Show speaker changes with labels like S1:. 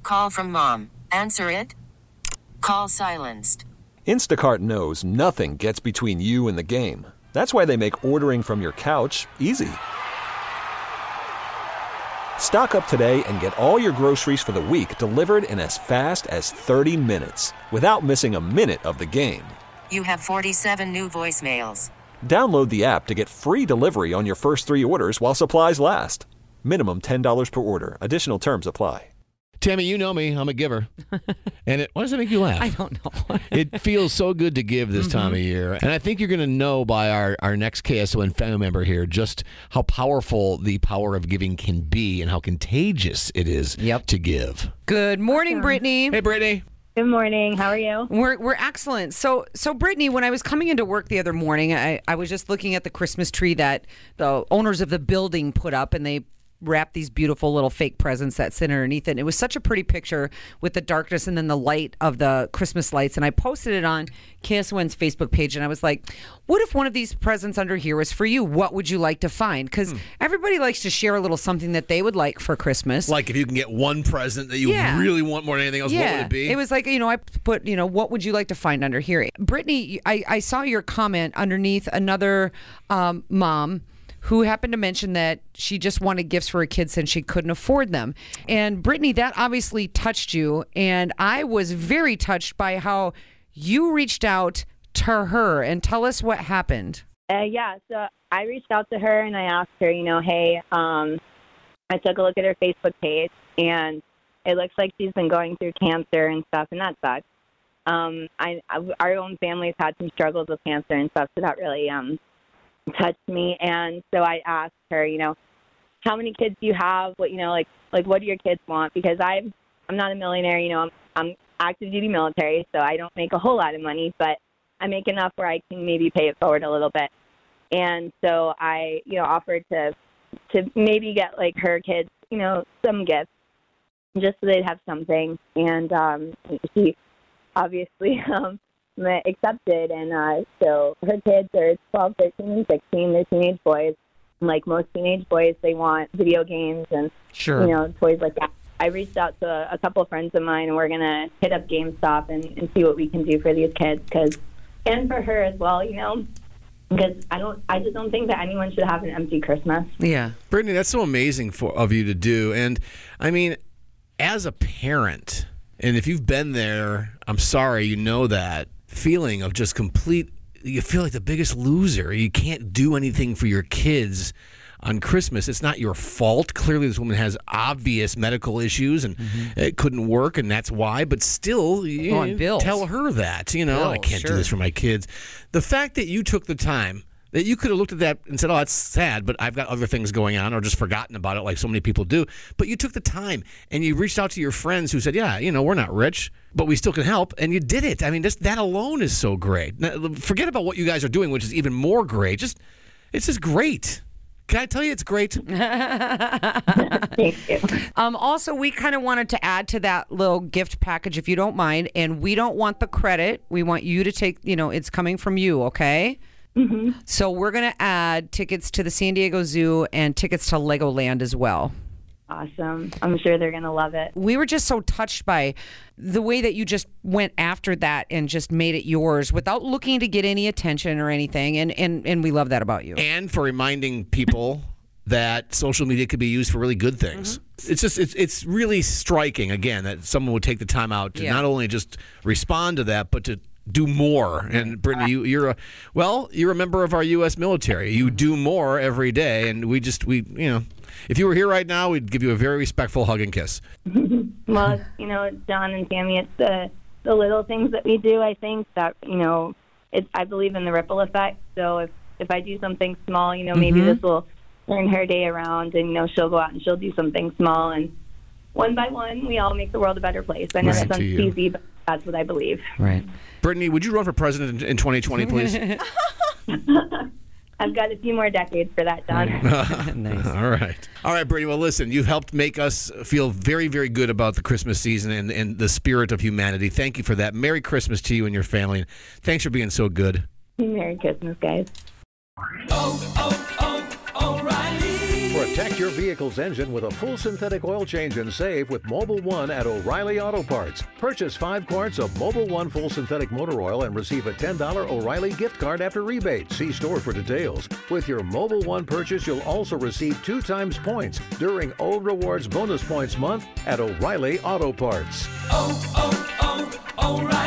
S1: call from mom. Answer it. Call silenced.
S2: Instacart knows nothing gets between you and the game. That's why they make ordering from your couch easy. Stock up today and get all your groceries for the week delivered in as fast as 30 minutes without missing a minute of the game.
S1: You have 47 new voicemails.
S2: Download the app to get free delivery on your first 3 orders while supplies last. Minimum $10 per order. Additional terms apply.
S3: Tammy, you know me. I'm a giver. And why does it make you laugh?
S4: I don't know.
S3: It feels so good to give this time of year. And I think you're going to know by our next KSON family member here just how powerful the power of giving can be and how contagious it is to give.
S4: Good morning, Brittany.
S3: Hey, Brittany.
S5: Good morning. How are you?
S4: We're excellent. So Brittany, when I was coming into work the other morning, I was just looking at the Christmas tree that the owners of the building put up, and they wrapped these beautiful little fake presents that sit underneath it. And it was such a pretty picture with the darkness and then the light of the Christmas lights. And I posted it on KSON's Facebook page, and I was like, what if one of these presents under here was for you? What would you like to find? Because everybody likes to share a little something that they would like for Christmas.
S3: Like if you can get one present that you really want more than anything else, what would it be?
S4: It was like, I put, what would you like to find under here? Brittany, I saw your comment underneath another mom who happened to mention that she just wanted gifts for her kids since she couldn't afford them. And Brittany, that obviously touched you. And I was very touched by how you reached out to her. And tell us what happened.
S5: So I reached out to her and I asked her, hey, I took a look at her Facebook page and it looks like she's been going through cancer and stuff, and that sucks. Our own family's had some struggles with cancer and stuff, so that really touched me. And so I asked her, how many kids do you have? What, what do your kids want? Because I'm not a millionaire, I'm active duty military, so I don't make a whole lot of money, but I make enough where I can maybe pay it forward a little bit. And so I, offered to maybe get like her kids, some gifts just so they'd have something. And she obviously accepted, and so her kids are 12, 13, and 16. They're teenage boys. Like most teenage boys, they want video games and toys like that. I reached out to a couple of friends of mine, and we're going to hit up GameStop and see what we can do for these kids, and for her as well, because I just don't think that anyone should have an empty Christmas.
S4: Yeah.
S3: Brittany, that's so amazing of you to do. And I mean, as a parent, and if you've been there, I'm sorry, that feeling of just you feel like the biggest loser. You can't do anything for your kids on Christmas. It's not your fault. Clearly, this woman has obvious medical issues and it couldn't work, and that's why. But still, tell her that, I can't do this for my kids. The fact that you took the time, that you could have looked at that and said, oh, that's sad, but I've got other things going on, or just forgotten about it like so many people do. But you took the time and you reached out to your friends who said, yeah, we're not rich, but we still can help. And you did it. I mean, that alone is so great. Now, forget about what you guys are doing, which is even more great. It's just great. Can I tell you it's great?
S5: Thank you.
S4: Also, we kind of wanted to add to that little gift package, if you don't mind. And we don't want the credit. We want you to take, it's coming from you, okay?
S5: Mm-hmm.
S4: So we're going to add tickets to the San Diego Zoo and tickets to Legoland as well.
S5: Awesome. I'm sure they're going to love it.
S4: We were just so touched by the way that you just went after that and just made it yours without looking to get any attention or anything. And we love that about you.
S3: And for reminding people that social media could be used for really good things. Mm-hmm. It's really striking, again, that someone would take the time out to not only just respond to that, but to do more. And Brittany, you're a member of our U.S. military. You do more every day, and we if you were here right now, we'd give you a very respectful hug and kiss.
S5: Well, John and Tammy, it's the little things that we do. I think that I believe in the ripple effect. So if I do something small, maybe this will turn her day around, and she'll go out and she'll do something small, and one by one, we all make the world a better place. I know that sounds cheesy, but that's what I believe.
S4: Right.
S3: Brittany, would you run for president in 2020, please?
S5: I've got a few more decades for that, John.
S4: Nice.
S3: All right, Brittany. Well, listen, you've helped make us feel very, very good about the Christmas season and the spirit of humanity. Thank you for that. Merry Christmas to you and your family. Thanks for being so good.
S5: Merry Christmas, guys.
S6: O'Reilly. Protect your vehicle's engine with a full synthetic oil change and save with Mobil 1 at O'Reilly Auto Parts. Purchase 5 quarts of Mobil 1 full synthetic motor oil and receive a $10 O'Reilly gift card after rebate. See store for details. With your Mobil 1 purchase, you'll also receive 2 times points during Old Rewards Bonus Points Month at O'Reilly Auto Parts.
S7: Oh, oh, oh, O'Reilly.